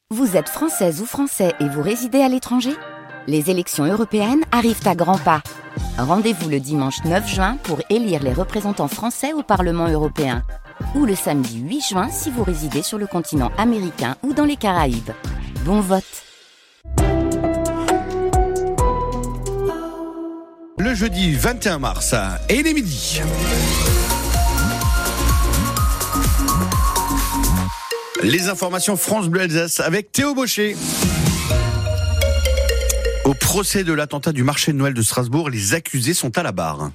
Vous êtes française ou français et vous résidez à l'étranger ? Les élections européennes arrivent à grands pas. Rendez-vous le dimanche 9 juin pour élire les représentants français au Parlement européen. Ou le samedi 8 juin si vous résidez sur le continent américain ou dans les Caraïbes. Bon vote! Le jeudi 21 mars, et il est midi. Les informations France Bleu Alsace avec Théo Baucher. Au procès de l'attentat du marché de Noël de Strasbourg, les accusés sont à la barre.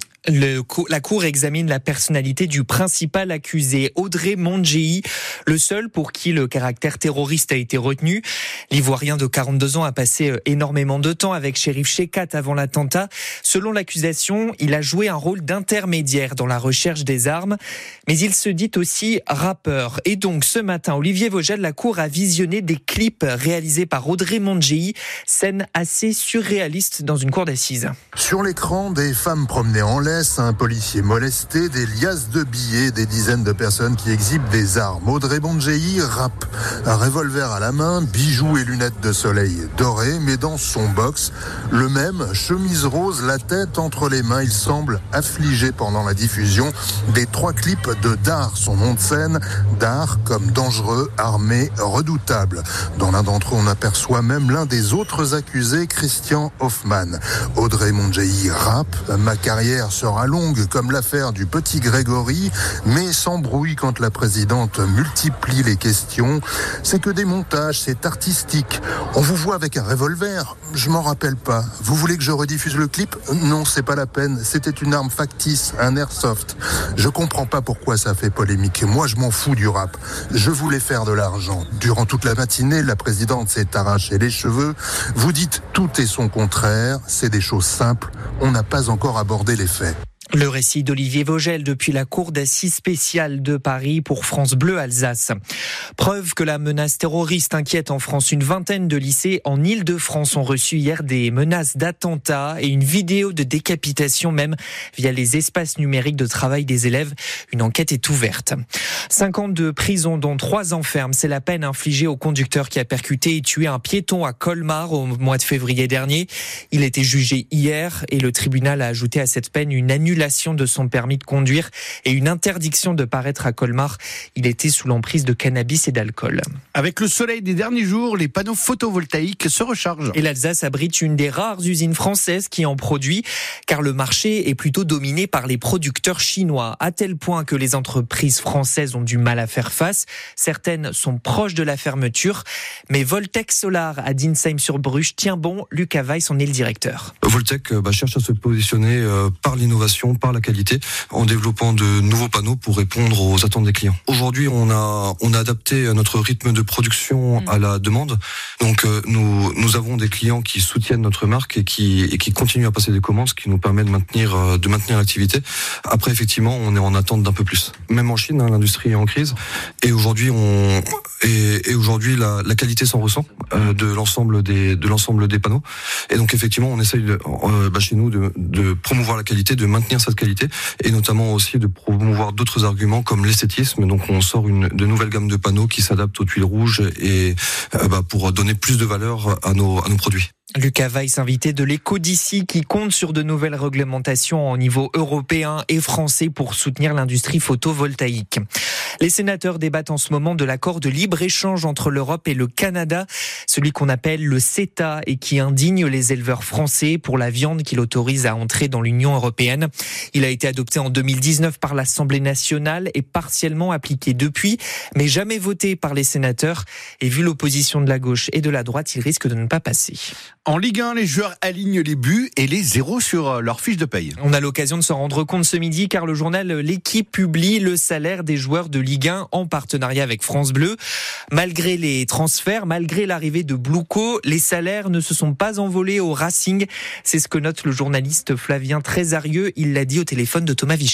La Cour examine la personnalité du principal accusé, Audrey Mondjei, le seul pour qui le caractère terroriste a été retenu. L'Ivoirien de 42 ans a passé énormément de temps avec Cherif Chekhat avant l'attentat. Selon l'accusation, il a joué un rôle d'intermédiaire dans la recherche des armes, mais il se dit aussi rappeur. Et donc ce matin, Olivier Vogel, la Cour a visionné des clips réalisés par Audrey Mondjei, scène assez surréaliste dans une cour d'assises. Sur l'écran, des femmes promenées en laisse, un policier molesté, des liasses de billets, des dizaines de personnes qui exhibent des armes. Audrey Mondjei rappe, un revolver à la main, bijoux et lunettes de soleil dorées, mais dans son box, le même, chemise rose, la tête entre les mains. Il semble affligé pendant la diffusion des 3 clips de Dar, son nom de scène, Dar comme dangereux, armé, redoutable. Dans l'un d'entre eux, on aperçoit même l'un des autres accusés, Christian Hoffman. Audrey Mondjei rappe, ma carrière sera longue comme l'affaire du petit Grégory, mais s'embrouille quand la présidente multiplie les questions. C'est que des montages, c'est artistique. On vous voit avec un revolver, je m'en rappelle pas. Vous voulez que je rediffuse le clip ? Non, c'est pas la peine. C'était une arme factice, un airsoft. Je comprends pas pourquoi ça fait polémique. Moi, je m'en fous du rap. Je voulais faire de l'argent. Durant toute la matinée, la présidente s'est arraché les cheveux. Vous dites tout et son contraire. C'est des choses simples. On n'a pas encore abordé les faits. Le récit d'Olivier Vogel depuis la cour d'assises spéciale de Paris pour France Bleu Alsace. Preuve que la menace terroriste inquiète en France. Une vingtaine de lycées en Île-de-France ont reçu hier des menaces d'attentats et une vidéo de décapitation même via les espaces numériques de travail des élèves. Une enquête est ouverte. 5 ans de prison dont 3 ans ferme. C'est la peine infligée au conducteur qui a percuté et tué un piéton à Colmar au mois de février dernier. Il a été jugé hier et le tribunal a ajouté à cette peine une annulation de son permis de conduire et une interdiction de paraître à Colmar. Il était sous l'emprise de cannabis et d'alcool. Avec le soleil des derniers jours, les panneaux photovoltaïques se rechargent. Et l'Alsace abrite une des rares usines françaises qui en produit, car le marché est plutôt dominé par les producteurs chinois, à tel point que les entreprises françaises ont du mal à faire face. Certaines sont proches de la fermeture, mais Voltec Solar à Dinsheim-sur-Bruche tient bon. Lucas Weiss en est le directeur. Voltec cherche à se positionner par l'innovation, par la qualité, en développant de nouveaux panneaux pour répondre aux attentes des clients. Aujourd'hui, on a adapté notre rythme de production à la demande. Donc, nous avons des clients qui soutiennent notre marque et qui continuent à passer des commandes, ce qui nous permet de maintenir l'activité. Après, effectivement, on est en attente d'un peu plus. Même en Chine, l'industrie est en crise. Et aujourd'hui, la qualité s'en ressent de l'ensemble des panneaux. Et donc, effectivement, on essaye chez nous de promouvoir la qualité, de maintenir cette qualité et notamment aussi de promouvoir d'autres arguments comme l'esthétisme. Donc on sort de nouvelles gammes de panneaux qui s'adaptent aux tuiles rouges et pour donner plus de valeur à nos produits. Lucas Weiss, invité de l'Écho d'ici, qui compte sur de nouvelles réglementations au niveau européen et français pour soutenir l'industrie photovoltaïque. Les sénateurs débattent en ce moment de l'accord de libre-échange entre l'Europe et le Canada, celui qu'on appelle le CETA et qui indigne les éleveurs français pour la viande qu'il autorise à entrer dans l'Union européenne. Il a été adopté en 2019 par l'Assemblée nationale et partiellement appliqué depuis, mais jamais voté par les sénateurs. Et vu l'opposition de la gauche et de la droite, il risque de ne pas passer. En Ligue 1, les joueurs alignent les buts et les 0 sur leur fiche de paye. On a l'occasion de s'en rendre compte ce midi car le journal L'Équipe publie le salaire des joueurs de Ligue 1 en partenariat avec France Bleu. Malgré les transferts, malgré l'arrivée de Blouko, les salaires ne se sont pas envolés au Racing. C'est ce que note le journaliste Flavien Trésarieux. Il l'a dit au téléphone de Thomas Vichard.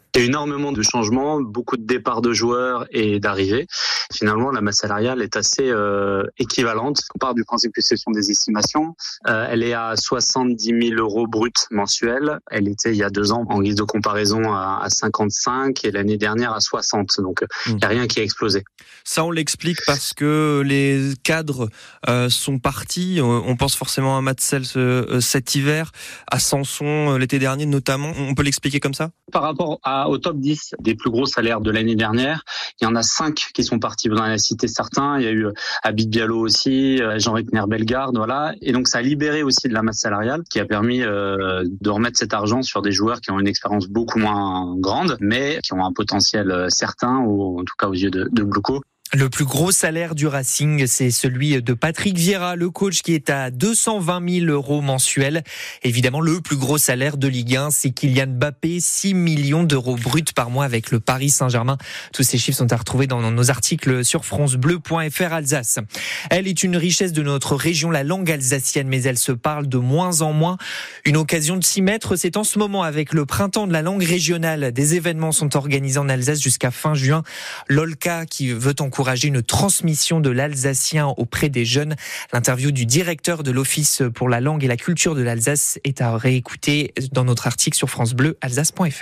Il y a énormément de changements, beaucoup de départs de joueurs et d'arrivées. Finalement, la masse salariale est assez équivalente. On part du principe que ce sont des estimations. Elle est à 70 000 euros bruts mensuels. Elle était il y a 2 ans, en guise de comparaison, à 55 et l'année dernière à 60. Donc, il n'y a rien qui a explosé. Ça, on l'explique parce que les cadres sont partis. On pense forcément à Matsels cet hiver, à Sanson l'été dernier notamment. On peut l'expliquer comme ça ? Par rapport au top 10 des plus gros salaires de l'année dernière, il y en a 5 qui sont partis. Vous en avez cité certains. Il y a eu Habib Diallo aussi, Jean-Rickner Bellegarde, voilà. Et donc, ça a libéré aussi de la masse salariale qui a permis de remettre cet argent sur des joueurs qui ont une expérience beaucoup moins grande, mais qui ont un potentiel certain, ou en tout cas aux yeux de Blouco. Le plus gros salaire du Racing, c'est celui de Patrick Vieira, le coach, qui est à 220 000 euros mensuels. Évidemment, le plus gros salaire de Ligue 1, c'est Kylian Mbappé, 6 millions d'euros bruts par mois avec le Paris Saint-Germain. Tous ces chiffres sont à retrouver dans nos articles sur francebleu.fr Alsace. Elle est une richesse de notre région, la langue alsacienne, mais elle se parle de moins en moins. Une occasion de s'y mettre, c'est en ce moment avec le printemps de la langue régionale. Des événements sont organisés en Alsace jusqu'à fin juin. L'OLCA, qui veut encourager une transmission de l'alsacien auprès des jeunes. L'interview du directeur de l'Office pour la langue et la culture de l'Alsace est à réécouter dans notre article sur francebleualsace.fr.